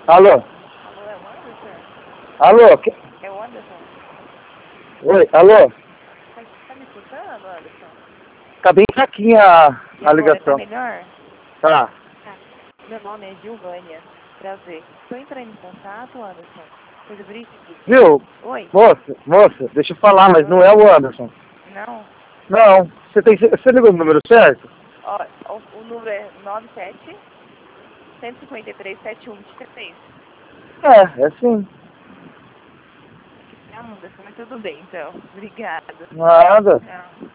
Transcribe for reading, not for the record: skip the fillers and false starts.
Alô? Alô, é o Anderson? Alô? É o Anderson? Oi, alô? Tá me escutando, Anderson? Tá bem fraquinha E a agora, ligação. tá melhor? Tá. Meu nome é Gilvânia. Prazer. Estou entrando em contato, Anderson. Coisa por isso que... Viu? Oi? Moça, deixa eu falar, mas não é o Anderson. Não? Não. Você ligou no número certo? Ó, o número é 97 153 7123. É sim. É Anderson, mas tudo bem, então. Obrigada. Nada. Tchau.